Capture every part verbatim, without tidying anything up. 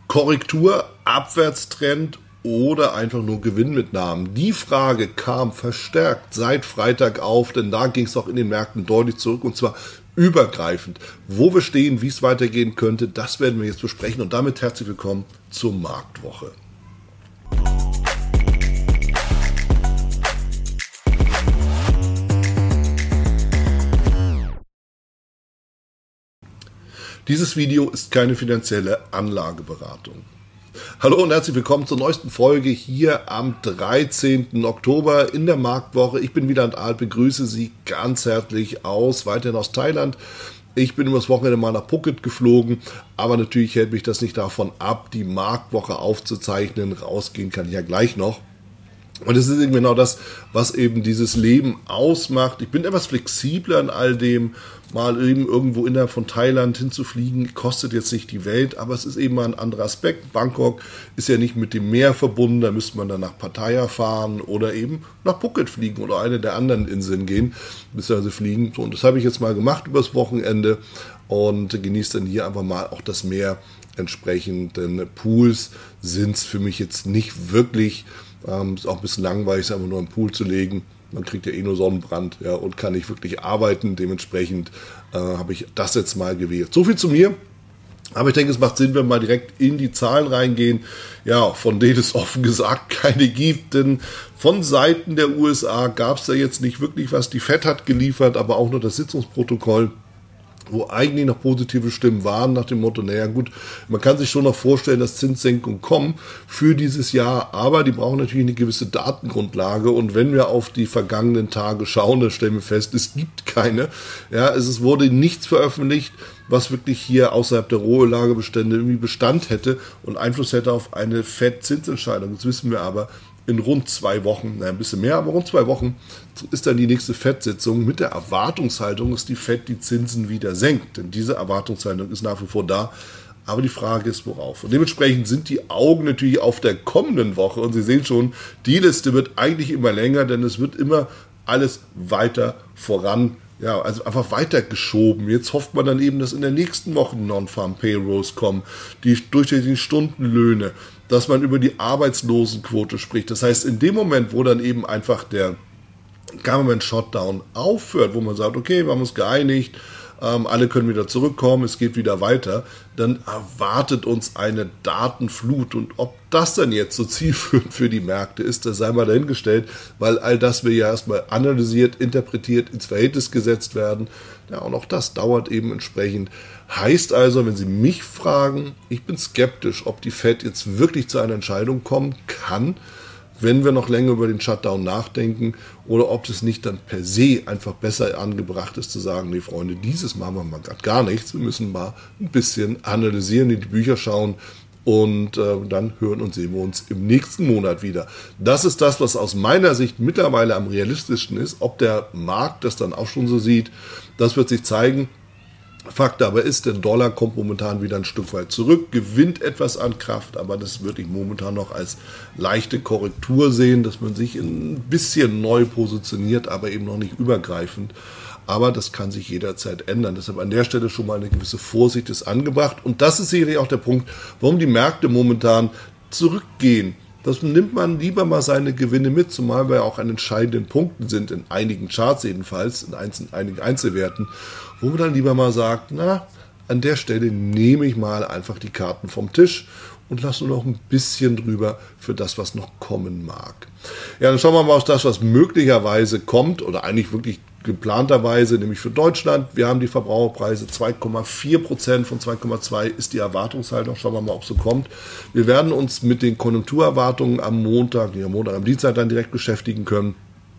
Korrektur, Abwärtstrend oder einfach nur Gewinnmitnahmen? Die Frage kam verstärkt seit Freitag auf, denn da ging es auch in den Märkten deutlich zurück und zwar übergreifend. Wo wir stehen, wie es weitergehen könnte, das werden wir jetzt besprechen und damit herzlich willkommen zur Marktwoche. Dieses Video ist keine finanzielle Anlageberatung. Hallo und herzlich willkommen zur neuesten Folge hier am dreizehnten Oktober in der Marktwoche. Ich bin Wieland Ahl, begrüße Sie ganz herzlich aus, weiterhin aus Thailand. Ich bin übers Wochenende mal nach Phuket geflogen, aber natürlich hält mich das nicht davon ab, die Marktwoche aufzuzeichnen. Rausgehen kann ich ja gleich noch. Und das ist eben genau das, was eben dieses Leben ausmacht. Ich bin etwas flexibler in all dem, mal eben irgendwo innerhalb von Thailand hinzufliegen, kostet jetzt nicht die Welt, aber es ist eben mal ein anderer Aspekt. Bangkok ist ja nicht mit dem Meer verbunden, da müsste man dann nach Pattaya fahren oder eben nach Phuket fliegen oder eine der anderen Inseln gehen, beziehungsweise fliegen. So, und das habe ich jetzt mal gemacht übers Wochenende und genieße dann hier einfach mal auch das Meer entsprechend, denn Pools sind es für mich jetzt nicht wirklich. Ähm, ist auch ein bisschen langweilig, einfach nur im Pool zu legen. Man kriegt ja eh nur Sonnenbrand, ja, und kann nicht wirklich arbeiten. Dementsprechend äh, habe ich das jetzt mal gewählt. So viel zu mir. Aber ich denke, es macht Sinn, wenn wir mal direkt in die Zahlen reingehen. Ja, von denen es offen gesagt keine gibt. Denn von Seiten der U S A gab es da jetzt nicht wirklich was. Die Fed hat geliefert, aber auch nur das Sitzungsprotokoll, wo eigentlich noch positive Stimmen waren, nach dem Motto, naja gut, man kann sich schon noch vorstellen, dass Zinssenkungen kommen für dieses Jahr, aber die brauchen natürlich eine gewisse Datengrundlage und wenn wir auf die vergangenen Tage schauen, dann stellen wir fest, es gibt keine. Ja, es wurde nichts veröffentlicht, was wirklich hier außerhalb der Rohöllagebestände irgendwie Bestand hätte und Einfluss hätte auf eine Fed-Zinsentscheidung. Das wissen wir aber. In rund zwei Wochen, naja, ein bisschen mehr, aber rund zwei Wochen ist dann die nächste Fed-Sitzung mit der Erwartungshaltung, dass die Fed die Zinsen wieder senkt. Denn diese Erwartungshaltung ist nach wie vor da. Aber die Frage ist, worauf? Und dementsprechend sind die Augen natürlich auf der kommenden Woche. Und Sie sehen schon, die Liste wird eigentlich immer länger, denn es wird immer alles weiter voran. Ja, also einfach weitergeschoben. Jetzt hofft man dann eben, dass in der nächsten Woche Non-Farm Payrolls kommen, die durchschnittlichen Stundenlöhne, dass man über die Arbeitslosenquote spricht. Das heißt, in dem Moment, wo dann eben einfach der Government Shutdown aufhört, wo man sagt, okay, wir haben uns geeinigt, ähm, alle können wieder zurückkommen, es geht wieder weiter, dann erwartet uns eine Datenflut. Und ob das dann jetzt so zielführend für die Märkte ist, das sei mal dahingestellt, weil all das will ja erstmal analysiert, interpretiert, ins Verhältnis gesetzt werden. Ja, und auch das dauert eben entsprechend. Heißt also, wenn Sie mich fragen, ich bin skeptisch, ob die Fed jetzt wirklich zu einer Entscheidung kommen kann, wenn wir noch länger über den Shutdown nachdenken, oder ob es nicht dann per se einfach besser angebracht ist zu sagen, nee Freunde, dieses machen wir mal gerade gar nichts, wir müssen mal ein bisschen analysieren, in die Bücher schauen und äh, dann hören und sehen wir uns im nächsten Monat wieder. Das ist das, was aus meiner Sicht mittlerweile am realistischsten ist. Ob der Markt das dann auch schon so sieht, das wird sich zeigen. Fakt aber ist, der Dollar kommt momentan wieder ein Stück weit zurück, gewinnt etwas an Kraft, aber das würde ich momentan noch als leichte Korrektur sehen, dass man sich ein bisschen neu positioniert, aber eben noch nicht übergreifend. Aber das kann sich jederzeit ändern. Deshalb an der Stelle schon mal eine gewisse Vorsicht ist angebracht. Und das ist sicherlich auch der Punkt, warum die Märkte momentan zurückgehen. Das nimmt man lieber mal seine Gewinne mit, zumal wir auch an entscheidenden Punkten sind, in einigen Charts jedenfalls, in einzelnen, einigen Einzelwerten, wo man dann lieber mal sagt, na, an der Stelle nehme ich mal einfach die Karten vom Tisch und lasse nur noch ein bisschen drüber für das, was noch kommen mag. Ja, dann schauen wir mal auf das, was möglicherweise kommt oder eigentlich wirklich geplanterweise, nämlich für Deutschland. Wir haben die Verbraucherpreise zwei Komma vier Prozent von zwei Komma zwei ist die Erwartungshaltung. Schauen wir mal, ob es so kommt. Wir werden uns mit den Konjunkturerwartungen am Montag, nicht am Montag, am Dienstag dann direkt beschäftigen können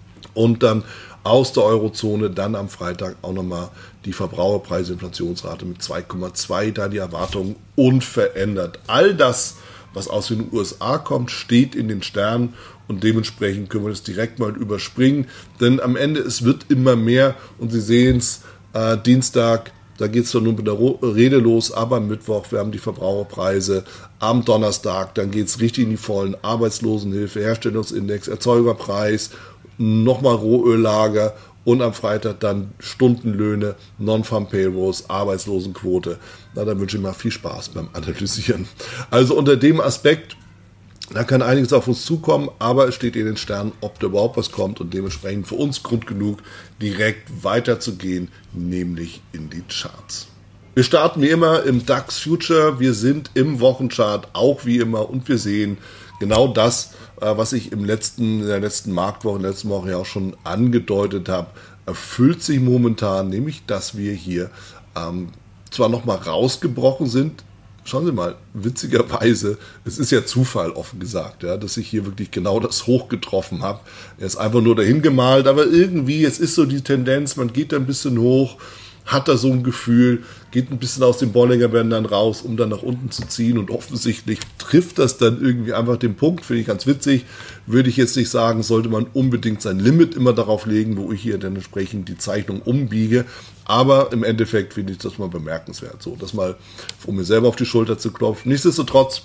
und dann aus der Eurozone dann am Freitag auch nochmal die Verbraucherpreise-Inflationsrate mit zwei Komma zwei, da die Erwartung unverändert. All das, was aus den U S A kommt, steht in den Sternen und dementsprechend können wir das direkt mal überspringen, denn am Ende, es wird immer mehr und Sie sehen es, äh, Dienstag, da geht es doch nun mit der Rede los, aber am Mittwoch, wir haben die Verbraucherpreise, am Donnerstag, dann geht es richtig in die Vollen, Arbeitslosenhilfe, Herstellungsindex, Erzeugerpreis, nochmal Rohöllager und am Freitag dann Stundenlöhne, Non-Farm Payrolls, Arbeitslosenquote. Na, dann wünsche ich mal viel Spaß beim Analysieren. Also unter dem Aspekt, da kann einiges auf uns zukommen, aber es steht in den Sternen, ob da überhaupt was kommt und dementsprechend für uns Grund genug, direkt weiterzugehen, nämlich in die Charts. Wir starten wie immer im DAX Future, wir sind im Wochenchart, auch wie immer, und wir sehen genau das, was ich im letzten, in der letzten Marktwoche, in der letzten Woche ja auch schon angedeutet habe, erfüllt sich momentan, nämlich dass wir hier ähm, zwar nochmal rausgebrochen sind. Schauen Sie mal, witzigerweise, es ist ja Zufall, offen gesagt, ja, dass ich hier wirklich genau das Hoch getroffen habe. Er ist einfach nur dahin gemalt, aber irgendwie, es ist so die Tendenz, man geht da ein bisschen hoch, hat da so ein Gefühl, geht ein bisschen aus den Bollinger Bändern raus, um dann nach unten zu ziehen, und offensichtlich trifft das dann irgendwie einfach den Punkt, finde ich ganz witzig. Würde ich jetzt nicht sagen, sollte man unbedingt sein Limit immer darauf legen, wo ich hier dann entsprechend die Zeichnung umbiege, aber im Endeffekt finde ich das mal bemerkenswert, so das mal, um mir selber auf die Schulter zu klopfen. Nichtsdestotrotz,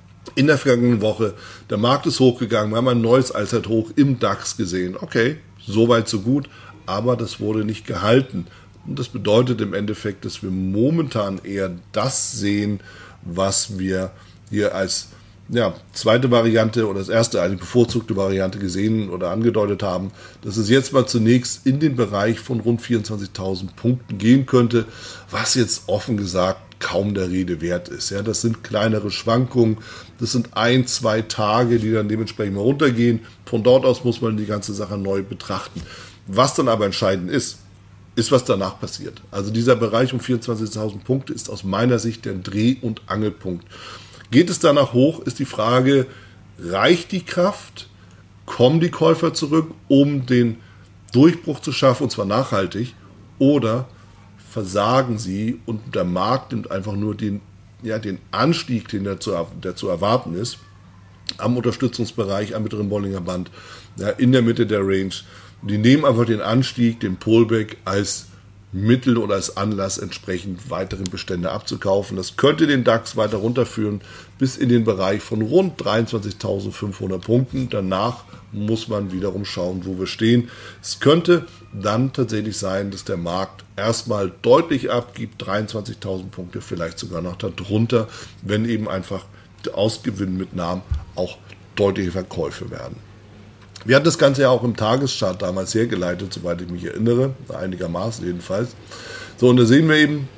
in der vergangenen Woche, der Markt ist hochgegangen, wir haben ein neues Allzeithoch im DAX gesehen. Okay, soweit so gut, aber das wurde nicht gehalten. Und das bedeutet im Endeffekt, dass wir momentan eher das sehen, was wir hier als ja, zweite Variante oder als erste, eine bevorzugte Variante gesehen oder angedeutet haben, dass es jetzt mal zunächst in den Bereich von rund vierundzwanzigtausend Punkten gehen könnte, was jetzt offen gesagt kaum der Rede wert ist. Ja, das sind kleinere Schwankungen, das sind ein, zwei Tage, die dann dementsprechend mal runtergehen. Von dort aus muss man die ganze Sache neu betrachten. Was dann aber entscheidend ist, ist, was danach passiert. Also dieser Bereich um vierundzwanzigtausend Punkte ist aus meiner Sicht der Dreh- und Angelpunkt. Geht es danach hoch, ist die Frage, reicht die Kraft, kommen die Käufer zurück, um den Durchbruch zu schaffen, und zwar nachhaltig, oder versagen sie und der Markt nimmt einfach nur den, ja, den Anstieg, den der zu, der zu erwarten ist, am Unterstützungsbereich, am mittleren Bollinger Band, ja, in der Mitte der Range. Die nehmen einfach den Anstieg, den Pullback als Mittel oder als Anlass, entsprechend weiteren Bestände abzukaufen. Das könnte den DAX weiter runterführen bis in den Bereich von rund dreiundzwanzigtausendfünfhundert Punkten. Danach muss man wiederum schauen, wo wir stehen. Es könnte dann tatsächlich sein, dass der Markt erstmal deutlich abgibt, dreiundzwanzigtausend Punkte, vielleicht sogar noch darunter, wenn eben einfach aus Gewinnmitnahmen auch deutliche Verkäufe werden. Wir hatten das Ganze ja auch im Tageschart damals hergeleitet, soweit ich mich erinnere, einigermaßen jedenfalls. So, und da sehen wir eben,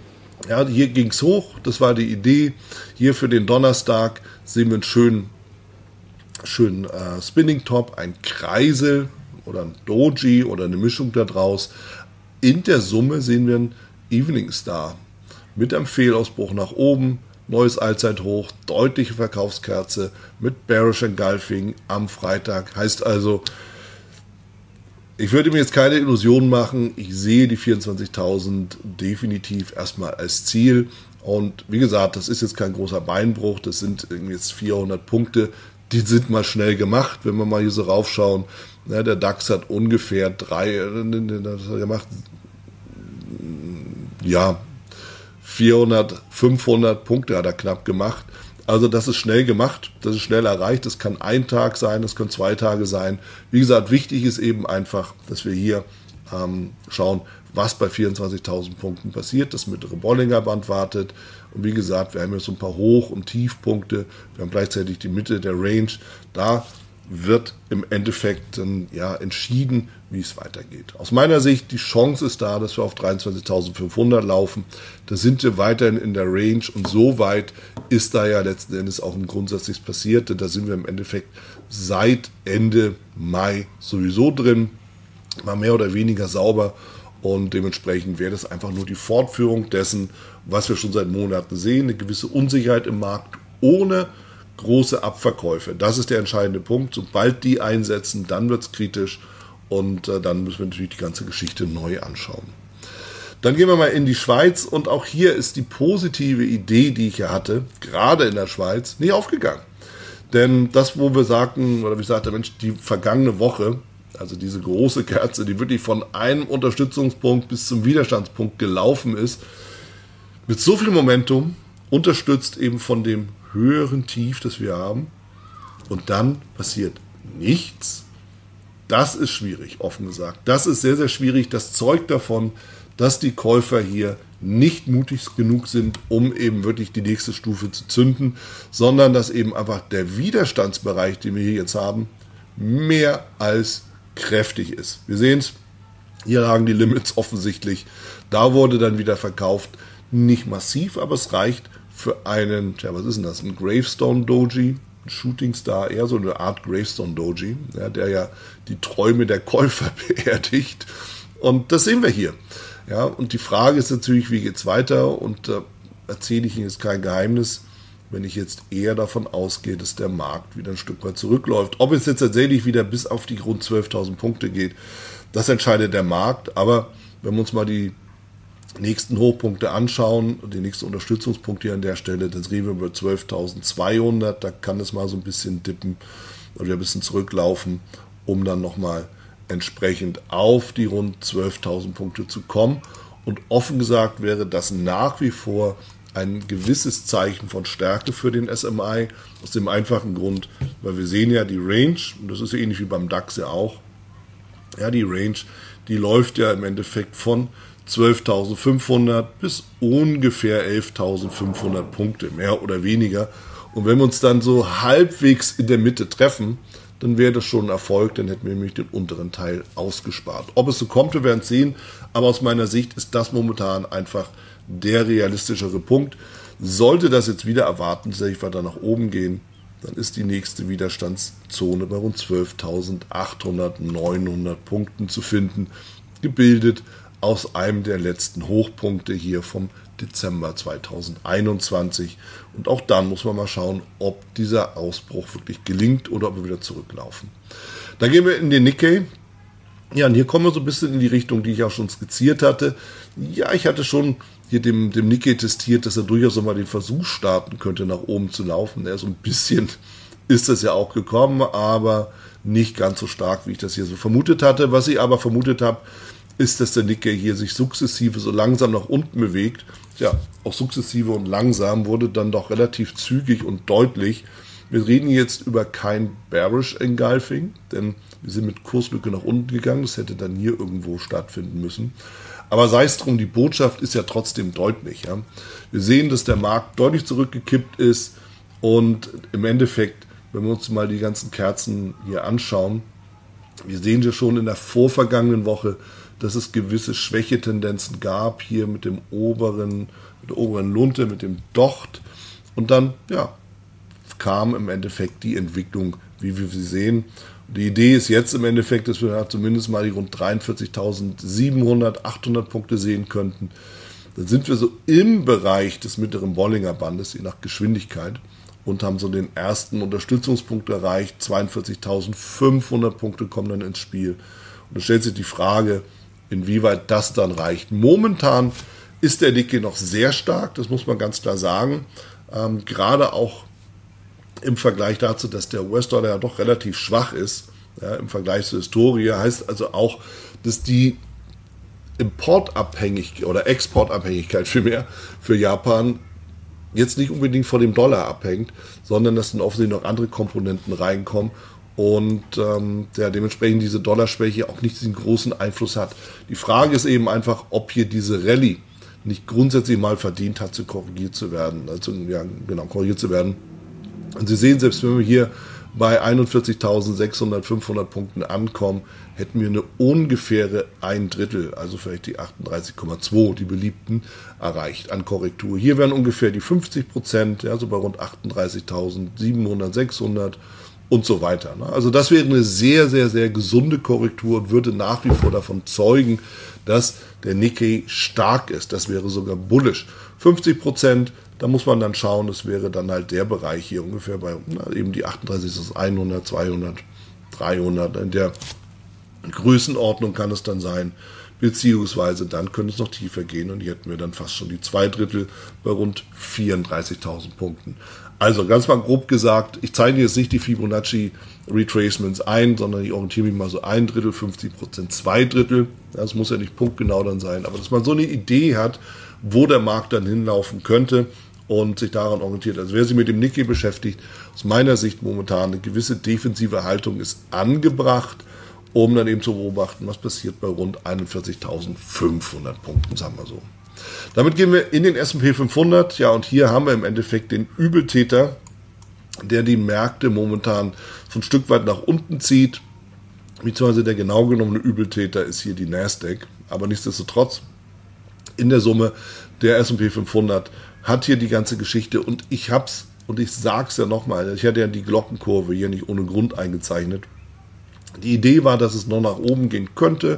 ja, hier ging es hoch, das war die Idee. Hier für den Donnerstag sehen wir einen schönen, schönen äh, Spinning Top, ein Kreisel oder ein Doji oder eine Mischung daraus. In der Summe sehen wir einen Evening Star mit einem Fehlausbruch nach oben. Neues Allzeithoch, deutliche Verkaufskerze mit Bearish Engulfing am Freitag. Heißt also, ich würde mir jetzt keine Illusionen machen. Ich sehe die vierundzwanzigtausend definitiv erstmal als Ziel. Und wie gesagt, das ist jetzt kein großer Beinbruch. Das sind jetzt vierhundert Punkte. Die sind mal schnell gemacht, wenn wir mal hier so raufschauen. Ja, der DAX hat ungefähr drei, das hat er gemacht, ja, vierhundert, fünfhundert Punkte hat er knapp gemacht. Also das ist schnell gemacht, das ist schnell erreicht. Das kann ein Tag sein, das können zwei Tage sein. Wie gesagt, wichtig ist eben einfach, dass wir hier ähm, schauen, was bei vierundzwanzigtausend Punkten passiert. Das mittlere Bollinger Band wartet. Und wie gesagt, wir haben jetzt so ein paar Hoch- und Tiefpunkte. Wir haben gleichzeitig die Mitte der Range. Da wird im Endeffekt dann ja entschieden, wie es weitergeht. Aus meiner Sicht, die Chance ist da, dass wir auf dreiundzwanzigtausendfünfhundert laufen. Da sind wir weiterhin in der Range und so weit ist da ja letzten Endes auch im Grundsätzlich passiert, denn da sind wir im Endeffekt seit Ende Mai sowieso drin, mal mehr oder weniger sauber, und dementsprechend wäre das einfach nur die Fortführung dessen, was wir schon seit Monaten sehen, eine gewisse Unsicherheit im Markt ohne große Abverkäufe. Das ist der entscheidende Punkt. Sobald die einsetzen, dann wird es kritisch und äh, dann müssen wir natürlich die ganze Geschichte neu anschauen. Dann gehen wir mal in die Schweiz und auch hier ist die positive Idee, die ich ja hatte, gerade in der Schweiz, nicht aufgegangen. Denn das, wo wir sagten, oder wie sagte der Mensch, die vergangene Woche, also diese große Kerze, die wirklich von einem Unterstützungspunkt bis zum Widerstandspunkt gelaufen ist, mit so viel Momentum, unterstützt eben von dem höheren Tief, das wir haben, und dann passiert nichts, das ist schwierig, offen gesagt. Das ist sehr, sehr schwierig. Das zeugt davon, dass die Käufer hier nicht mutig genug sind, um eben wirklich die nächste Stufe zu zünden, sondern dass eben einfach der Widerstandsbereich, den wir hier jetzt haben, mehr als kräftig ist. Wir sehen es, hier lagen die Limits offensichtlich. Da wurde dann wieder verkauft. Nicht massiv, aber es reicht für einen, tja, was ist denn das? Ein Gravestone Doji, ein Shooting Star, eher so eine Art Gravestone Doji, ja, der ja die Träume der Käufer beerdigt. Und das sehen wir hier. Ja, und die Frage ist natürlich, wie geht es weiter? Und da äh, erzähle ich Ihnen jetzt kein Geheimnis, wenn ich jetzt eher davon ausgehe, dass der Markt wieder ein Stück weit zurückläuft. Ob es jetzt tatsächlich wieder bis auf die rund zwölftausend Punkte geht, das entscheidet der Markt. Aber wenn wir uns mal die nächsten Hochpunkte anschauen, die nächsten Unterstützungspunkte hier an der Stelle, dann reden wir über zwölftausendzweihundert, da kann es mal so ein bisschen dippen oder ein bisschen zurücklaufen, um dann nochmal entsprechend auf die rund zwölftausend Punkte zu kommen. Und offen gesagt wäre das nach wie vor ein gewisses Zeichen von Stärke für den S M I, aus dem einfachen Grund, weil wir sehen ja die Range, und das ist ja ähnlich wie beim DAX ja auch, ja, die Range, die läuft ja im Endeffekt von zwölftausendfünfhundert bis ungefähr elftausendfünfhundert Punkte, mehr oder weniger. Und wenn wir uns dann so halbwegs in der Mitte treffen, dann wäre das schon ein Erfolg, dann hätten wir nämlich den unteren Teil ausgespart. Ob es so kommt, wir werden es sehen, aber aus meiner Sicht ist das momentan einfach der realistischere Punkt. Sollte das jetzt wieder erwarten, dass wir weiter nach oben gehen, dann ist die nächste Widerstandszone bei rund zwölftausendachthundert, neunhundert Punkten zu finden, gebildet aus einem der letzten Hochpunkte hier vom Dezember zweitausendeinundzwanzig. Und auch dann muss man mal schauen, ob dieser Ausbruch wirklich gelingt oder ob wir wieder zurücklaufen. Dann gehen wir in den Nikkei. Ja, und hier kommen wir so ein bisschen in die Richtung, die ich auch schon skizziert hatte. Ja, ich hatte schon hier dem, dem Nikkei testiert, dass er durchaus mal den Versuch starten könnte, nach oben zu laufen. Ja, so ein bisschen ist das ja auch gekommen, aber nicht ganz so stark, wie ich das hier so vermutet hatte. Was ich aber vermutet habe, ist, dass der Nikkei hier sich sukzessive so langsam nach unten bewegt. Ja, auch sukzessive und langsam wurde dann doch relativ zügig und deutlich. Wir reden jetzt über kein Bearish Engulfing, denn wir sind mit Kurslücke nach unten gegangen. Das hätte dann hier irgendwo stattfinden müssen. Aber sei es drum, die Botschaft ist ja trotzdem deutlich. Ja. Wir sehen, dass der Markt deutlich zurückgekippt ist und im Endeffekt, wenn wir uns mal die ganzen Kerzen hier anschauen, wir sehen ja schon in der vorvergangenen Woche, dass es gewisse Schwächetendenzen gab, hier mit dem oberen, mit der oberen Lunte, mit dem Docht. Und dann, ja, kam im Endeffekt die Entwicklung, wie wir sie sehen. Die Idee ist jetzt im Endeffekt, dass wir zumindest mal die rund dreiundvierzigtausendsiebenhundert, achthundert Punkte sehen könnten. Dann sind wir so im Bereich des mittleren Bollinger Bandes, je nach Geschwindigkeit, und haben so den ersten Unterstützungspunkt erreicht. zweiundvierzigtausendfünfhundert Punkte kommen dann ins Spiel. Und da stellt sich die Frage, inwieweit das dann reicht. Momentan ist der Nikkei noch sehr stark, das muss man ganz klar sagen. Ähm, gerade auch im Vergleich dazu, dass der U S-Dollar ja doch relativ schwach ist, ja, im Vergleich zur Historie, heißt also auch, dass die Importabhängigkeit oder Exportabhängigkeit vielmehr für Japan jetzt nicht unbedingt von dem Dollar abhängt, sondern dass dann offensichtlich noch andere Komponenten reinkommen und ähm, ja, dementsprechend diese Dollarschwäche auch nicht diesen großen Einfluss hat. Die Frage ist eben einfach, ob hier diese Rallye nicht grundsätzlich mal verdient hat, zu korrigiert zu werden, also ja, genau, korrigiert zu werden. Und Sie sehen, selbst wenn wir hier bei einundvierzigtausendsechshundert, fünfhundert Punkten ankommen, hätten wir eine ungefähre ein Drittel, also vielleicht die achtunddreißig Komma zwei, die beliebten, erreicht an Korrektur. Hier wären ungefähr die fünfzig Prozent, ja, so bei rund achtunddreißigtausendsiebenhundert, sechshundert und so weiter. Also das wäre eine sehr, sehr, sehr gesunde Korrektur und würde nach wie vor davon zeugen, dass der Nikkei stark ist. Das wäre sogar bullish. fünfzig Prozent, da muss man dann schauen, das wäre dann halt der Bereich hier ungefähr bei na, eben die achtunddreißig, hundert, zweihundert, dreihundert. In der Größenordnung kann es dann sein, beziehungsweise dann könnte es noch tiefer gehen und hier hätten wir dann fast schon die zwei Drittel bei rund vierunddreißigtausend Punkten. Also ganz mal grob gesagt, ich zeige jetzt nicht die Fibonacci Retracements ein, sondern ich orientiere mich mal so ein Drittel, fünfzig Prozent, zwei Drittel. Das muss ja nicht punktgenau dann sein, aber dass man so eine Idee hat, wo der Markt dann hinlaufen könnte und sich daran orientiert. Also wer sich mit dem Nikkei beschäftigt, aus meiner Sicht momentan eine gewisse defensive Haltung ist angebracht um dann eben zu beobachten, was passiert bei rund einundvierzigtausendfünfhundert Punkten, sagen wir so. Damit gehen wir in den S und P fünfhundert. Ja, und hier haben wir im Endeffekt den Übeltäter, der die Märkte momentan so ein Stück weit nach unten zieht. Beziehungsweise der genau genommene Übeltäter ist hier die Nasdaq. Aber nichtsdestotrotz, in der Summe, der S und P fünfhundert hat hier die ganze Geschichte. Und ich hab's, und ich sag's ja nochmal, ich hatte ja die Glockenkurve hier nicht ohne Grund eingezeichnet. Die Idee war, dass es noch nach oben gehen könnte,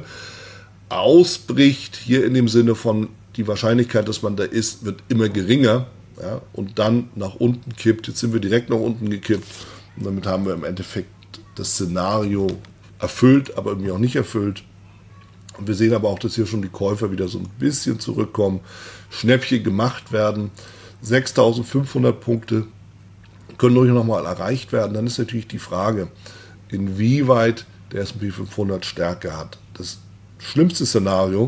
ausbricht, hier in dem Sinne von, die Wahrscheinlichkeit, dass man da ist, wird immer geringer, ja, und dann nach unten kippt. Jetzt sind wir direkt nach unten gekippt und damit haben wir im Endeffekt das Szenario erfüllt, aber irgendwie auch nicht erfüllt. Und wir sehen aber auch, dass hier schon die Käufer wieder so ein bisschen zurückkommen, Schnäppchen gemacht werden. sechstausendfünfhundert Punkte können durch nochmal erreicht werden. Dann ist natürlich die Frage, inwieweit der S und P fünfhundert Stärke hat. Das schlimmste Szenario,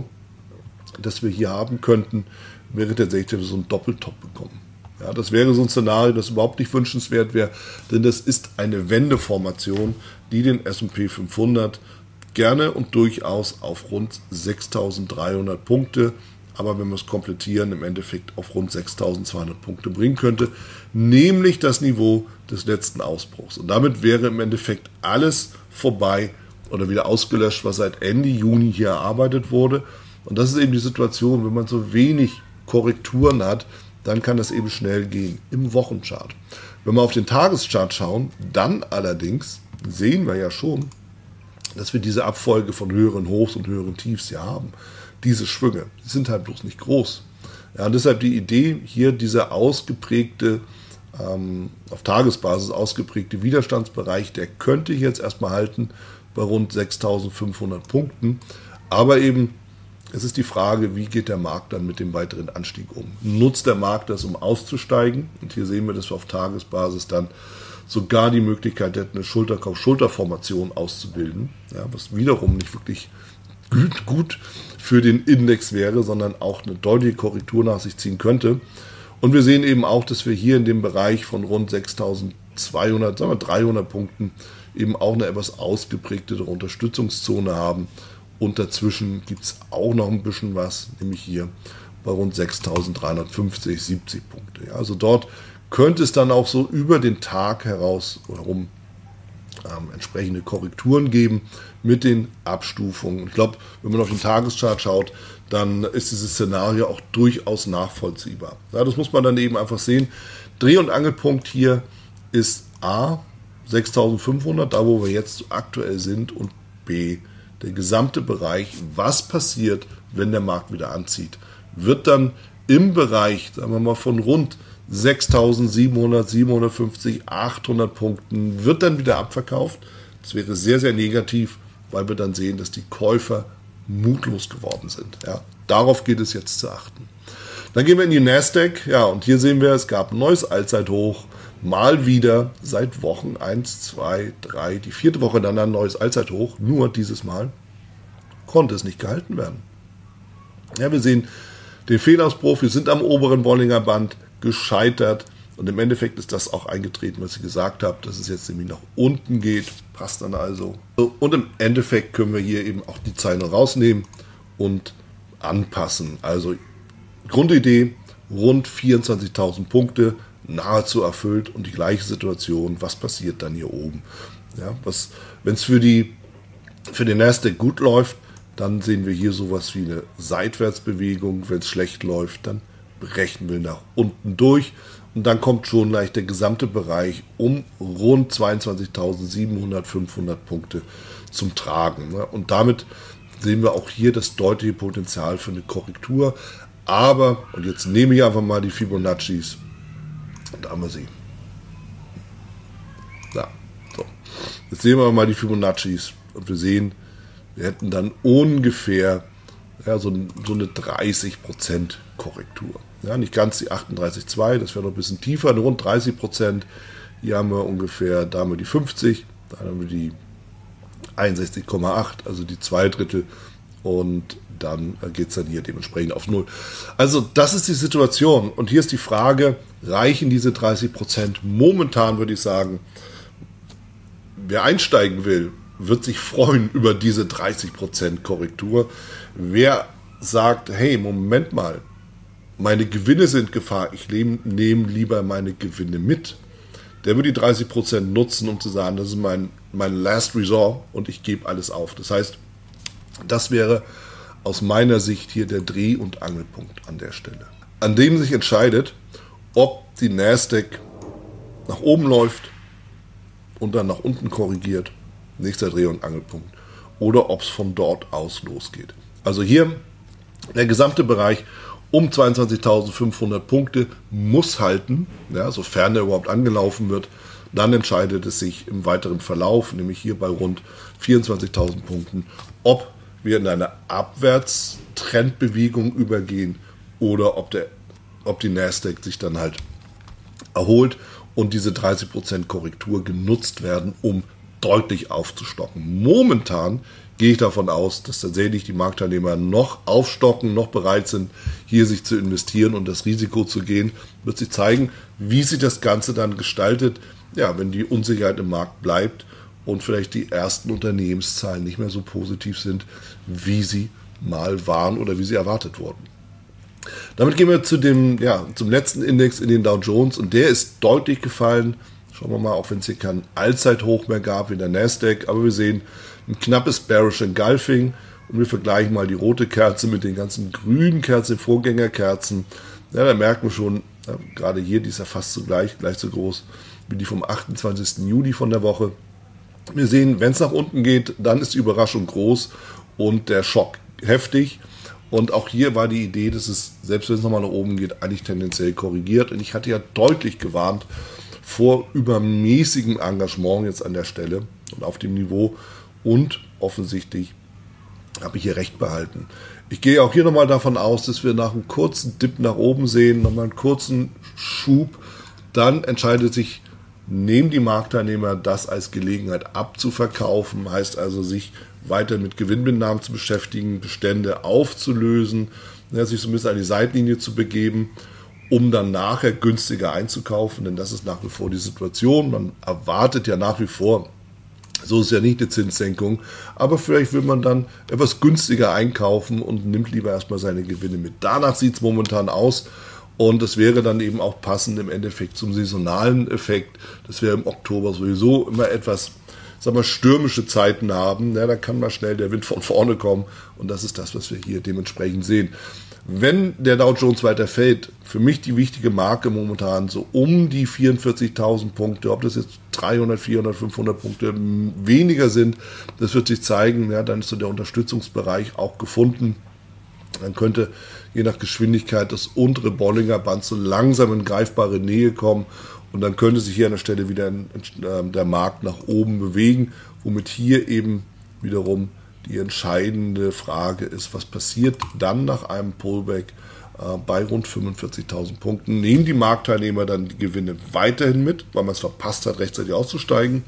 das wir hier haben könnten, wäre tatsächlich, dass wir so einen Doppeltop bekommen. Ja, das wäre so ein Szenario, das überhaupt nicht wünschenswert wäre, denn das ist eine Wendeformation, die den S und P fünfhundert gerne und durchaus auf rund sechstausenddreihundert Punkte, aber wenn wir es komplettieren, im Endeffekt auf rund sechstausendzweihundert Punkte bringen könnte, nämlich das Niveau des letzten Ausbruchs. Und damit wäre im Endeffekt alles vorbei oder wieder ausgelöscht, was seit Ende Juni hier erarbeitet wurde. Und das ist eben die Situation, wenn man so wenig Korrekturen hat, dann kann das eben schnell gehen im Wochenchart. Wenn wir auf den Tageschart schauen, dann allerdings sehen wir ja schon, dass wir diese Abfolge von höheren Hochs und höheren Tiefs hier haben. Diese Schwünge, die sind halt bloß nicht groß. Ja, und deshalb die Idee, hier dieser ausgeprägte, ähm, auf Tagesbasis ausgeprägte Widerstandsbereich, der könnte jetzt erstmal halten bei rund sechstausendfünfhundert Punkten. Aber eben, es ist die Frage, wie geht der Markt dann mit dem weiteren Anstieg um? Nutzt der Markt das, um auszusteigen? Und hier sehen wir, dass wir auf Tagesbasis dann sogar die Möglichkeit hätten, eine Schulterkauf-Schulterformation auszubilden, ja, was wiederum nicht wirklich gut, gut für den Index wäre, sondern auch eine deutliche Korrektur nach sich ziehen könnte. Und wir sehen eben auch, dass wir hier in dem Bereich von rund sechstausendzweihundert, sagen wir dreihundert Punkten eben auch eine etwas ausgeprägte Unterstützungszone haben. Und dazwischen gibt es auch noch ein bisschen was, nämlich hier bei rund sechstausenddreihundertfünfzig, siebzig Punkte. Ja, also dort könnte es dann auch so über den Tag heraus oder rum ähm, entsprechende Korrekturen geben mit den Abstufungen. Ich glaube, wenn man auf den Tageschart schaut, dann ist dieses Szenario auch durchaus nachvollziehbar. Ja, das muss man dann eben einfach sehen. Dreh- und Angelpunkt hier ist A, sechstausendfünfhundert, da wo wir jetzt aktuell sind, und B, der gesamte Bereich, was passiert, wenn der Markt wieder anzieht, wird dann im Bereich, sagen wir mal, von rund sechstausendsiebenhundert, siebenhundertfünfzig, achthundert Punkten, wird dann wieder abverkauft. Das wäre sehr, sehr negativ, weil wir dann sehen, dass die Käufer mutlos geworden sind. Ja, darauf geht es jetzt zu achten. Dann gehen wir in die Nasdaq. Ja, und hier sehen wir, es gab ein neues Allzeithoch. Mal wieder seit Wochen eins, zwei, drei, die vierte Woche dann ein neues Allzeithoch. Nur dieses Mal konnte es nicht gehalten werden. Ja, wir sehen den Fehlausbruch. Wir sind am oberen Bollinger Band gescheitert. Und im Endeffekt ist das auch eingetreten, was ich gesagt habe, dass es jetzt nämlich nach unten geht. Passt dann also. Und im Endeffekt können wir hier eben auch die Zeilen rausnehmen und anpassen. Also Grundidee, rund vierundzwanzigtausend Punkte, nahezu erfüllt, und die gleiche Situation, was passiert dann hier oben? Ja, was, wenn es für die für den Nasdaq gut läuft, dann sehen wir hier sowas wie eine Seitwärtsbewegung. Wenn es schlecht läuft, dann brechen wir nach unten durch. Und dann kommt schon leicht der gesamte Bereich um rund zweiundzwanzigtausendsiebenhundert, fünfhundert Punkte zum Tragen. Und damit sehen wir auch hier das deutliche Potenzial für eine Korrektur. Aber, und jetzt nehme ich einfach mal die Fibonaccis, und da haben wir sie. Ja, so. Jetzt sehen wir mal die Fibonaccis und wir sehen, wir hätten dann ungefähr ja, so, so eine dreißig Prozent Korrektur. Ja, nicht ganz die achtunddreißig Komma zwei, das wäre noch ein bisschen tiefer, rund dreißig Prozent. Hier haben wir ungefähr, da haben wir die fünfzig, da haben wir die einundsechzig Komma acht, also die zwei Drittel, und dann geht es dann hier dementsprechend auf null. Also das ist die Situation, und hier ist die Frage, reichen diese dreißig Prozent? Momentan würde ich sagen, wer einsteigen will, wird sich freuen über diese dreißig Prozent Korrektur. Wer sagt, hey, Moment mal, meine Gewinne sind Gefahr, ich nehme lieber meine Gewinne mit, der wird die dreißig Prozent nutzen, um zu sagen, das ist mein, mein Last Resort und ich gebe alles auf. Das heißt, das wäre aus meiner Sicht hier der Dreh- und Angelpunkt an der Stelle, an dem sich entscheidet, ob die Nasdaq nach oben läuft und dann nach unten korrigiert, nächster Dreh- und Angelpunkt, oder ob es von dort aus losgeht. Also hier der gesamte Bereich um zweiundzwanzigtausendfünfhundert Punkte muss halten, ja, sofern er überhaupt angelaufen wird. Dann entscheidet es sich im weiteren Verlauf, nämlich hier bei rund vierundzwanzigtausend Punkten, ob wir in eine Abwärtstrendbewegung übergehen oder ob, der, ob die Nasdaq sich dann halt erholt und diese dreißig Prozent Korrektur genutzt werden, um deutlich aufzustocken. Momentan gehe ich davon aus, dass tatsächlich die Marktteilnehmer noch aufstocken, noch bereit sind, hier sich zu investieren und das Risiko zu gehen. Wird sich zeigen, wie sich das Ganze dann gestaltet, ja, wenn die Unsicherheit im Markt bleibt und vielleicht die ersten Unternehmenszahlen nicht mehr so positiv sind, wie sie mal waren oder wie sie erwartet wurden. Damit gehen wir zu dem, ja, zum letzten Index in den Dow Jones und der ist deutlich gefallen. Schauen wir mal, auch wenn es hier kein Allzeithoch mehr gab wie der Nasdaq, aber wir sehen ein knappes Bearish Engulfing und wir vergleichen mal die rote Kerze mit den ganzen grünen Kerzen, Vorgängerkerzen. Ja, da merken wir schon, ja, gerade hier, die ist ja fast so gleich, gleich so groß wie die vom achtundzwanzigsten Juli von der Woche. Wir sehen, wenn es nach unten geht, dann ist die Überraschung groß und der Schock heftig. Und auch hier war die Idee, dass es, selbst wenn es nochmal nach oben geht, eigentlich tendenziell korrigiert. Und ich hatte ja deutlich gewarnt vor übermäßigem Engagement jetzt an der Stelle und auf dem Niveau. Und offensichtlich habe ich hier recht behalten. Ich gehe auch hier nochmal davon aus, dass wir nach einem kurzen Dip nach oben sehen, nochmal einen kurzen Schub. Dann entscheidet sich, nehmen die Marktteilnehmer das als Gelegenheit abzuverkaufen, heißt also sich weiter mit Gewinnmitnahmen zu beschäftigen, Bestände aufzulösen, ja, sich so ein bisschen an die Seitenlinie zu begeben, um dann nachher günstiger einzukaufen, denn das ist nach wie vor die Situation. Man erwartet ja nach wie vor, so ist ja nicht eine Zinssenkung, aber vielleicht will man dann etwas günstiger einkaufen und nimmt lieber erstmal seine Gewinne mit. Danach sieht es momentan aus und das wäre dann eben auch passend im Endeffekt zum saisonalen Effekt, dass wir im Oktober sowieso immer etwas, sagen wir, stürmische Zeiten haben. Ja, da kann mal schnell der Wind von vorne kommen und das ist das, was wir hier dementsprechend sehen. Wenn der Dow Jones weiter fällt, für mich die wichtige Marke momentan so um die vierundvierzigtausend Punkte, ob das jetzt dreihundert, vierhundert, fünfhundert Punkte weniger sind, das wird sich zeigen, ja, dann ist so der Unterstützungsbereich auch gefunden. Dann könnte je nach Geschwindigkeit das untere Bollinger Band so langsam in greifbare Nähe kommen und dann könnte sich hier an der Stelle wieder der Markt nach oben bewegen, womit hier eben wiederum die entscheidende Frage ist, was passiert dann nach einem Pullback äh, bei rund fünfundvierzigtausend Punkten? Nehmen die Marktteilnehmer dann die Gewinne weiterhin mit, weil man es verpasst hat, rechtzeitig auszusteigen?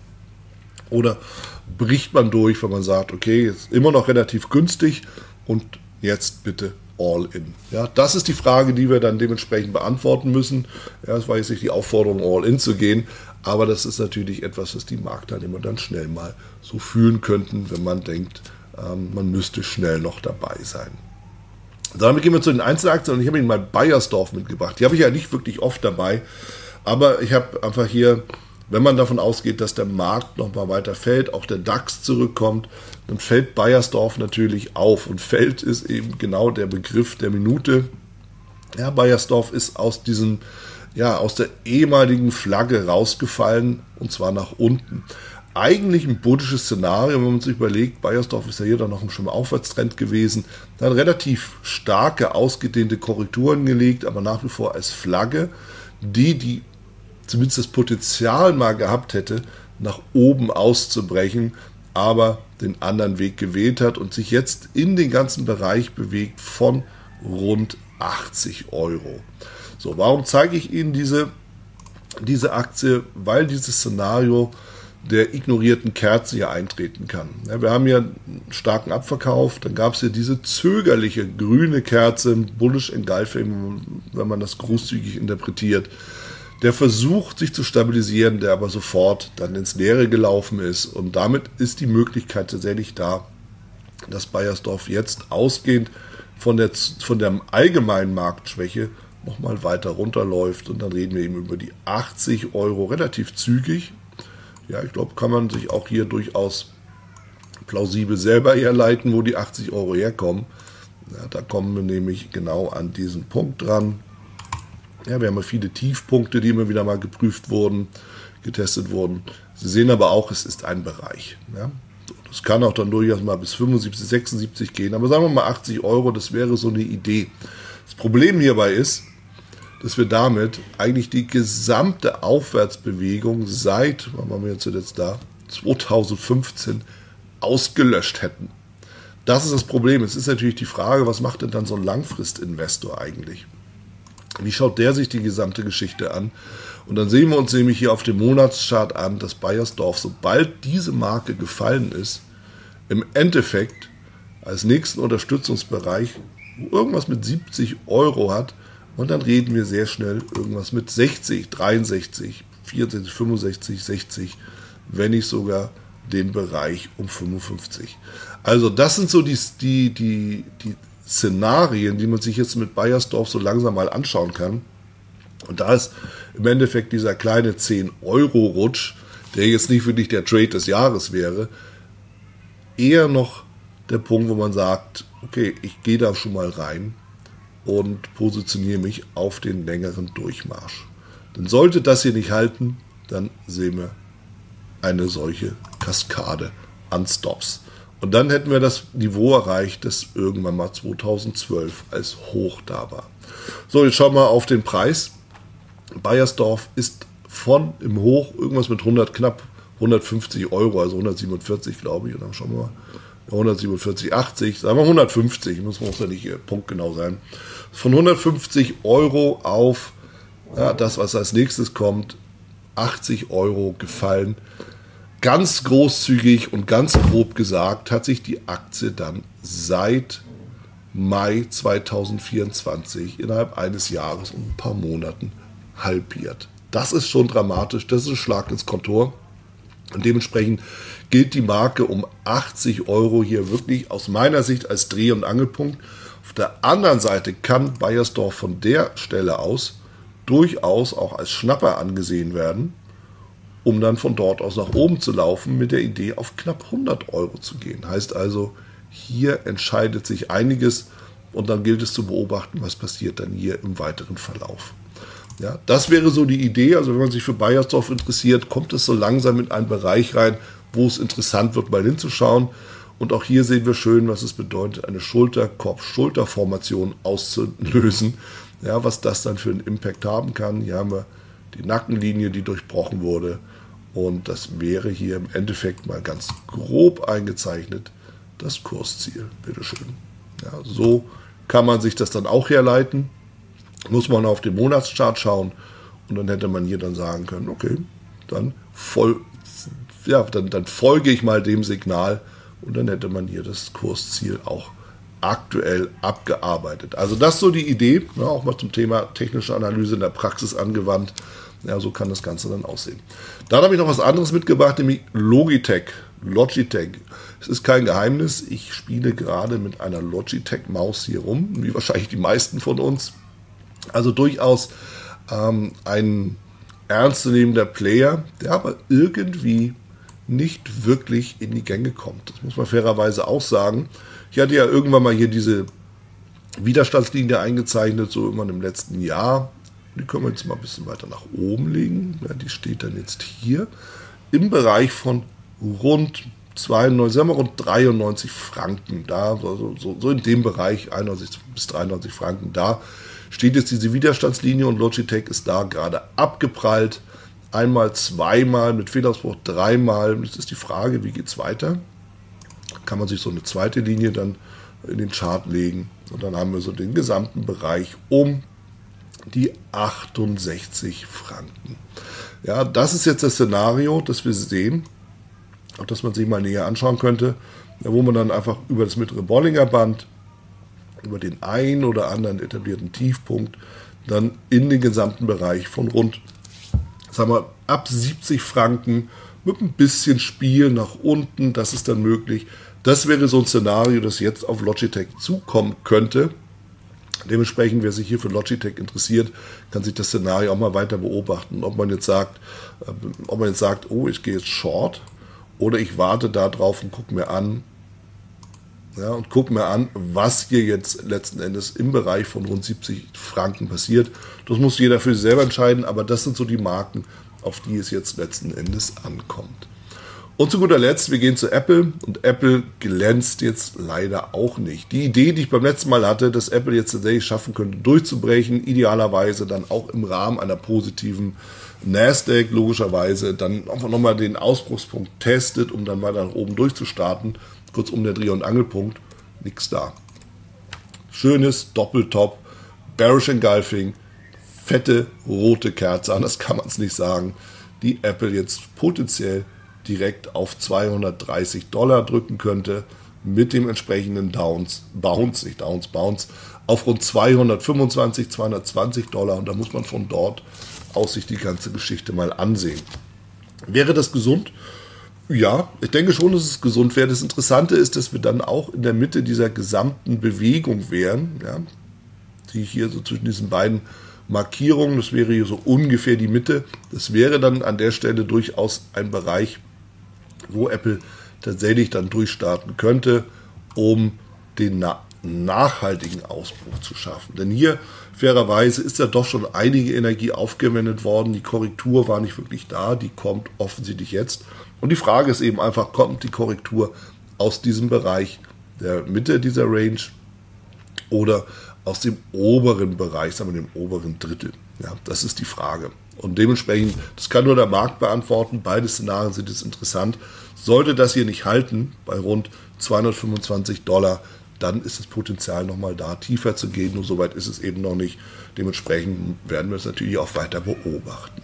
Oder bricht man durch, weil man sagt, okay, jetzt immer noch relativ günstig und jetzt bitte all in? Ja, das ist die Frage, die wir dann dementsprechend beantworten müssen. Ja, es war jetzt nicht die Aufforderung, all in zu gehen, aber das ist natürlich etwas, was die Marktteilnehmer dann schnell mal so fühlen könnten, wenn man denkt, man müsste schnell noch dabei sein. Damit gehen wir zu den Einzelaktien und ich habe Ihnen mal Baiersdorf mitgebracht. Die habe ich ja nicht wirklich oft dabei, aber ich habe einfach hier, wenn man davon ausgeht, dass der Markt noch mal weiter fällt, auch der DAX zurückkommt, dann fällt Baiersdorf natürlich auf und fällt ist eben genau der Begriff der Minute. Ja, Baiersdorf ist aus diesem, ja, aus der ehemaligen Flagge rausgefallen und zwar nach unten. Eigentlich ein bullisches Szenario, wenn man sich überlegt, Baiersdorf ist ja hier dann noch im schönen Aufwärtstrend gewesen, dann relativ starke, ausgedehnte Korrekturen gelegt, aber nach wie vor als Flagge, die, die zumindest das Potenzial mal gehabt hätte, nach oben auszubrechen, aber den anderen Weg gewählt hat und sich jetzt in den ganzen Bereich bewegt von rund achtzig Euro. So, warum zeige ich Ihnen diese, diese Aktie? Weil dieses Szenario der ignorierten Kerze hier eintreten kann. Ja, wir haben hier einen starken Abverkauf, dann gab es hier diese zögerliche grüne Kerze, Bullish Engulfing, wenn man das großzügig interpretiert. der versucht sich zu stabilisieren, der aber sofort dann ins Leere gelaufen ist. Und damit ist die Möglichkeit tatsächlich da, dass Beiersdorf jetzt ausgehend von der, von der allgemeinen Marktschwäche nochmal weiter runterläuft. Und dann reden wir eben über die achtzig Euro relativ zügig. Ja, ich glaube, kann man sich auch hier durchaus plausibel selber herleiten, wo die achtzig Euro herkommen. Ja, da kommen wir nämlich genau an diesen Punkt dran. Ja, wir haben ja viele Tiefpunkte, die immer wieder mal geprüft wurden, getestet wurden. Sie sehen aber auch, es ist ein Bereich. Ja. Das kann auch dann durchaus mal bis fünfundsiebzig, sechsundsiebzig gehen. Aber sagen wir mal achtzig Euro, das wäre so eine Idee. Das Problem hierbei ist, dass wir damit eigentlich die gesamte Aufwärtsbewegung seit, wann waren wir jetzt zuletzt da, zweitausendfünfzehn ausgelöscht hätten. Das ist das Problem. Es ist natürlich die Frage, was macht denn dann so ein Langfristinvestor eigentlich? Wie schaut der sich die gesamte Geschichte an? Und dann sehen wir uns nämlich hier auf dem Monatschart an, dass Beiersdorf, sobald diese Marke gefallen ist, im Endeffekt als nächsten Unterstützungsbereich irgendwas mit siebzig Euro hat. Und dann reden wir sehr schnell irgendwas mit sechzig, dreiundsechzig, vierundsechzig, fünfundsechzig, sechzig, wenn nicht sogar den Bereich um fünfundfünfzig. Also das sind so die, die, die, die Szenarien, die man sich jetzt mit Beiersdorf so langsam mal anschauen kann. Und da ist im Endeffekt dieser kleine zehn Euro Rutsch, der jetzt nicht wirklich der Trade des Jahres wäre, eher noch der Punkt, wo man sagt, okay, ich gehe da schon mal rein und positioniere mich auf den längeren Durchmarsch. Denn sollte das hier nicht halten, dann sehen wir eine solche Kaskade an Stops. Und dann hätten wir das Niveau erreicht, das irgendwann mal zweitausendzwölf als Hoch da war. So, jetzt schauen wir auf den Preis. Beiersdorf ist von im Hoch irgendwas mit hundert, knapp hundertfünfzig Euro, also hundertsiebenundvierzig, glaube ich. Und dann schauen wir mal, hundertsiebenundvierzig, achtzig, sagen wir hundertfünfzig, muss, muss ja nicht äh, punktgenau sein. Von hundertfünfzig Euro auf ja, das, was als nächstes kommt, achtzig Euro gefallen. Ganz großzügig und ganz grob gesagt hat sich die Aktie dann seit Mai zweitausendvierundzwanzig innerhalb eines Jahres und ein paar Monaten halbiert. Das ist schon dramatisch, das ist ein Schlag ins Kontor. Und dementsprechend gilt die Marke um achtzig Euro hier wirklich aus meiner Sicht als Dreh- und Angelpunkt. Auf der anderen Seite kann Beiersdorf von der Stelle aus durchaus auch als Schnapper angesehen werden, um dann von dort aus nach oben zu laufen mit der Idee, auf knapp hundert Euro zu gehen. Heißt also, hier entscheidet sich einiges und dann gilt es zu beobachten, was passiert dann hier im weiteren Verlauf. Ja, das wäre so die Idee. Also wenn man sich für Beiersdorf interessiert, kommt es so langsam in einen Bereich rein, wo es interessant wird, mal hinzuschauen. Und auch hier sehen wir schön, was es bedeutet, eine Schulter-Kopf-Schulter-Formation auszulösen. Ja, was das dann für einen Impact haben kann. Hier haben wir die Nackenlinie, die durchbrochen wurde. Und das wäre hier im Endeffekt mal ganz grob eingezeichnet das Kursziel. Bitteschön. Ja, so kann man sich das dann auch herleiten. Muss man auf den Monatschart schauen und dann hätte man hier dann sagen können, okay, dann, voll, ja, dann, dann folge ich mal dem Signal und dann hätte man hier das Kursziel auch aktuell abgearbeitet. Also das ist so die Idee, ja, auch mal zum Thema technische Analyse in der Praxis angewandt. Ja, so kann das Ganze dann aussehen. Dann habe ich noch was anderes mitgebracht, nämlich Logitech. Logitech. Es ist kein Geheimnis, ich spiele gerade mit einer Logitech-Maus hier rum, wie wahrscheinlich die meisten von uns. Also durchaus ähm, ein ernstzunehmender Player, der aber irgendwie nicht wirklich in die Gänge kommt. Das muss man fairerweise auch sagen. Ich hatte ja irgendwann mal hier diese Widerstandslinie eingezeichnet, so irgendwann im letzten Jahr. Die können wir jetzt mal ein bisschen weiter nach oben legen. Ja, die steht dann jetzt hier im Bereich von rund zweiundneunzig, sagen wir rund dreiundneunzig Franken. Da, also so, so in dem Bereich, einundneunzig bis dreiundneunzig Franken, da steht jetzt diese Widerstandslinie und Logitech ist da gerade abgeprallt. Einmal, zweimal, mit Fehlausbruch dreimal. Jetzt ist die Frage, wie geht es weiter? Kann man sich so eine zweite Linie dann in den Chart legen und dann haben wir so den gesamten Bereich um die achtundsechzig Franken. Ja, das ist jetzt das Szenario, das wir sehen, auch das man sich mal näher anschauen könnte, wo man dann einfach über das mittlere Bollinger Band, über den einen oder anderen etablierten Tiefpunkt, dann in den gesamten Bereich von rund sagen wir, ab siebzig Franken mit ein bisschen Spiel nach unten, das ist dann möglich. Das wäre so ein Szenario, das jetzt auf Logitech zukommen könnte. Dementsprechend, wer sich hier für Logitech interessiert, kann sich das Szenario auch mal weiter beobachten. Ob man jetzt sagt, ob man jetzt sagt, oh, ich gehe jetzt short, oder ich warte da drauf und gucke mir an, ja, und gucke mir an, was hier jetzt letzten Endes im Bereich von rund siebzig Franken passiert. Das muss jeder für sich selber entscheiden, aber das sind so die Marken, auf die es jetzt letzten Endes ankommt. Und zu guter Letzt, wir gehen zu Apple, und Apple glänzt jetzt leider auch nicht. Die Idee, die ich beim letzten Mal hatte, dass Apple jetzt tatsächlich schaffen könnte, durchzubrechen, idealerweise dann auch im Rahmen einer positiven Nasdaq, logischerweise dann einfach nochmal den Ausbruchspunkt testet, um dann weiter nach oben durchzustarten, kurz um der Dreh- und Angelpunkt, nichts da. Schönes Doppeltop, Bearish Engulfing, fette rote Kerze, anders kann man es nicht sagen, die Apple jetzt potenziell direkt auf zweihundertdreißig Dollar drücken könnte, mit dem entsprechenden Downs, Bounce, nicht Downs, Bounce, auf rund zweihundertfünfundzwanzig, zweihundertzwanzig Dollar, und da muss man von dort aus sich die ganze Geschichte mal ansehen. Wäre das gesund? Ja, ich denke schon, dass es gesund wäre. Das Interessante ist, dass wir dann auch in der Mitte dieser gesamten Bewegung wären, ja, die hier so zwischen diesen beiden Markierungen, das wäre hier so ungefähr die Mitte, das wäre dann an der Stelle durchaus ein Bereich, wo Apple tatsächlich dann durchstarten könnte, um den na- nachhaltigen Ausbruch zu schaffen. Denn hier, fairerweise, ist ja doch schon einige Energie aufgewendet worden. Die Korrektur war nicht wirklich da, die kommt offensichtlich jetzt. Und die Frage ist eben einfach, kommt die Korrektur aus diesem Bereich der Mitte dieser Range oder aus dem oberen Bereich, sagen wir dem oberen Drittel? Ja, das ist die Frage. Und dementsprechend, das kann nur der Markt beantworten. Beide Szenarien sind jetzt interessant. Sollte das hier nicht halten, bei rund zweihundertfünfundzwanzig Dollar, dann ist das Potenzial nochmal da, tiefer zu gehen. Nur soweit ist es eben noch nicht. Dementsprechend werden wir es natürlich auch weiter beobachten.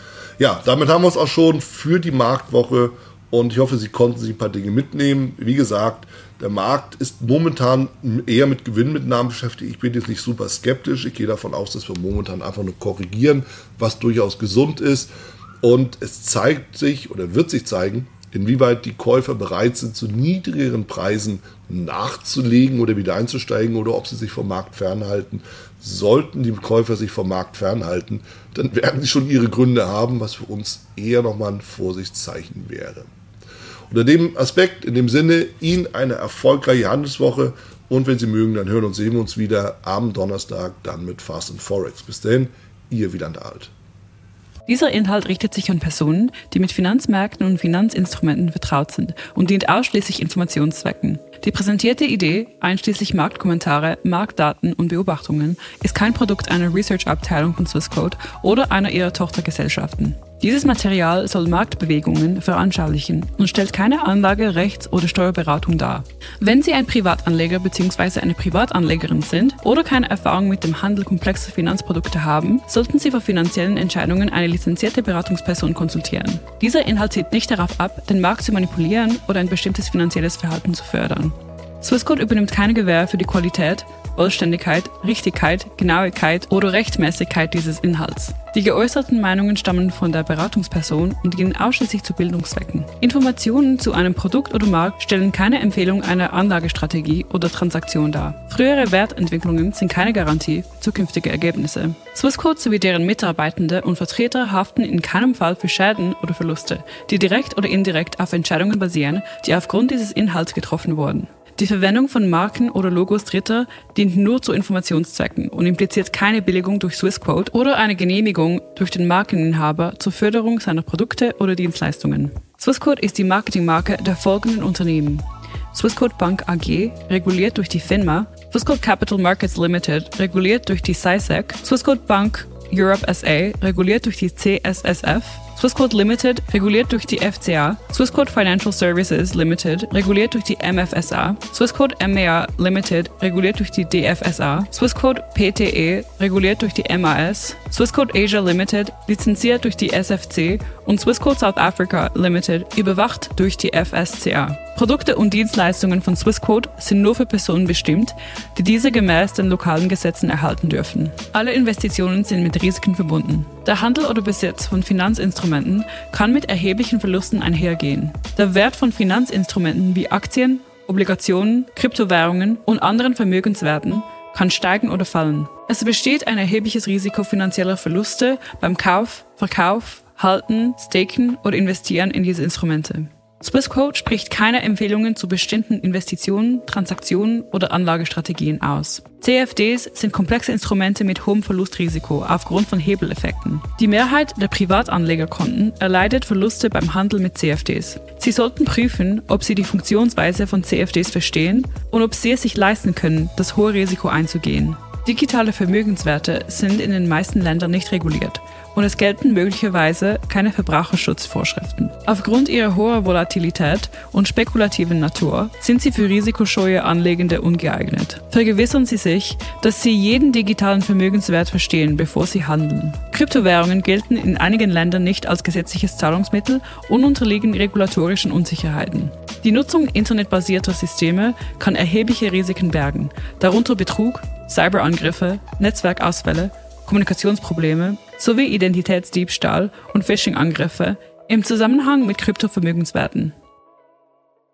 Ja, damit haben wir es auch schon für die Marktwoche, und ich hoffe, Sie konnten sich ein paar Dinge mitnehmen. Wie gesagt, der Markt ist momentan eher mit Gewinnmitnahmen beschäftigt. Ich bin jetzt nicht super skeptisch. Ich gehe davon aus, dass wir momentan einfach nur korrigieren, was durchaus gesund ist. Und es zeigt sich oder wird sich zeigen, inwieweit die Käufer bereit sind, zu niedrigeren Preisen nachzulegen oder wieder einzusteigen, oder ob sie sich vom Markt fernhalten. Sollten die Käufer sich vom Markt fernhalten, dann werden sie schon ihre Gründe haben, was für uns eher nochmal ein Vorsichtszeichen wäre. Unter dem Aspekt, in dem Sinne, Ihnen eine erfolgreiche Handelswoche, und wenn Sie mögen, dann hören und sehen wir uns wieder am Donnerstag, dann mit Fast and Forex. Bis dahin, Ihr Wieland Alt. Dieser Inhalt richtet sich an Personen, die mit Finanzmärkten und Finanzinstrumenten vertraut sind und dient ausschließlich Informationszwecken. Die präsentierte Idee, einschließlich Marktkommentare, Marktdaten und Beobachtungen, ist kein Produkt einer Research-Abteilung von Swissquote oder einer ihrer Tochtergesellschaften. Dieses Material soll Marktbewegungen veranschaulichen und stellt keine Anlage-, Rechts- oder Steuerberatung dar. Wenn Sie ein Privatanleger bzw. eine Privatanlegerin sind oder keine Erfahrung mit dem Handel komplexer Finanzprodukte haben, sollten Sie für finanziellen Entscheidungen eine lizenzierte Beratungsperson konsultieren. Dieser Inhalt zielt nicht darauf ab, den Markt zu manipulieren oder ein bestimmtes finanzielles Verhalten zu fördern. Swissquote übernimmt keine Gewähr für die Qualität, Vollständigkeit, Richtigkeit, Genauigkeit oder Rechtmäßigkeit dieses Inhalts. Die geäußerten Meinungen stammen von der Beratungsperson und dienen ausschließlich zu Bildungszwecken. Informationen zu einem Produkt oder Markt stellen keine Empfehlung einer Anlagestrategie oder Transaktion dar. Frühere Wertentwicklungen sind keine Garantie für zukünftige Ergebnisse. Swissquote sowie deren Mitarbeitende und Vertreter haften in keinem Fall für Schäden oder Verluste, die direkt oder indirekt auf Entscheidungen basieren, die aufgrund dieses Inhalts getroffen wurden. Die Verwendung von Marken oder Logos Dritter dient nur zu Informationszwecken und impliziert keine Billigung durch Swissquote oder eine Genehmigung durch den Markeninhaber zur Förderung seiner Produkte oder Dienstleistungen. Swissquote ist die Marketingmarke der folgenden Unternehmen: Swissquote Bank A G, reguliert durch die FINMA, Swissquote Capital Markets Limited, reguliert durch die S I S E C, Swissquote Bank Europe S A, reguliert durch die C S S F, Swissquote Limited, reguliert durch die F C A, Swissquote Financial Services Limited, reguliert durch die M F S A, Swissquote M A A Limited, reguliert durch die D F S A, Swissquote P T E, reguliert durch die M A S, Swissquote Asia Limited, lizenziert durch die S F C und Swissquote South Africa Limited, überwacht durch die F S C A. Produkte und Dienstleistungen von Swissquote sind nur für Personen bestimmt, die diese gemäß den lokalen Gesetzen erhalten dürfen. Alle Investitionen sind mit Risiken verbunden. Der Handel oder Besitz von Finanzinstrumenten kann mit erheblichen Verlusten einhergehen. Der Wert von Finanzinstrumenten wie Aktien, Obligationen, Kryptowährungen und anderen Vermögenswerten kann steigen oder fallen. Es besteht ein erhebliches Risiko finanzieller Verluste beim Kauf, Verkauf, Halten, Staken oder Investieren in diese Instrumente. Swissquote spricht keine Empfehlungen zu bestimmten Investitionen, Transaktionen oder Anlagestrategien aus. C F Ds sind komplexe Instrumente mit hohem Verlustrisiko aufgrund von Hebeleffekten. Die Mehrheit der Privatanlegerkonten erleidet Verluste beim Handel mit C F Ds. Sie sollten prüfen, ob Sie die Funktionsweise von C F Ds verstehen und ob Sie es sich leisten können, das hohe Risiko einzugehen. Digitale Vermögenswerte sind in den meisten Ländern nicht reguliert und es gelten möglicherweise keine Verbraucherschutzvorschriften. Aufgrund ihrer hohen Volatilität und spekulativen Natur sind sie für risikoscheue Anlegende ungeeignet. Vergewissern Sie sich, dass Sie jeden digitalen Vermögenswert verstehen, bevor Sie handeln. Kryptowährungen gelten in einigen Ländern nicht als gesetzliches Zahlungsmittel und unterliegen regulatorischen Unsicherheiten. Die Nutzung internetbasierter Systeme kann erhebliche Risiken bergen, darunter Betrug, Cyberangriffe, Netzwerkausfälle, Kommunikationsprobleme sowie Identitätsdiebstahl und Phishing-Angriffe im Zusammenhang mit Kryptovermögenswerten.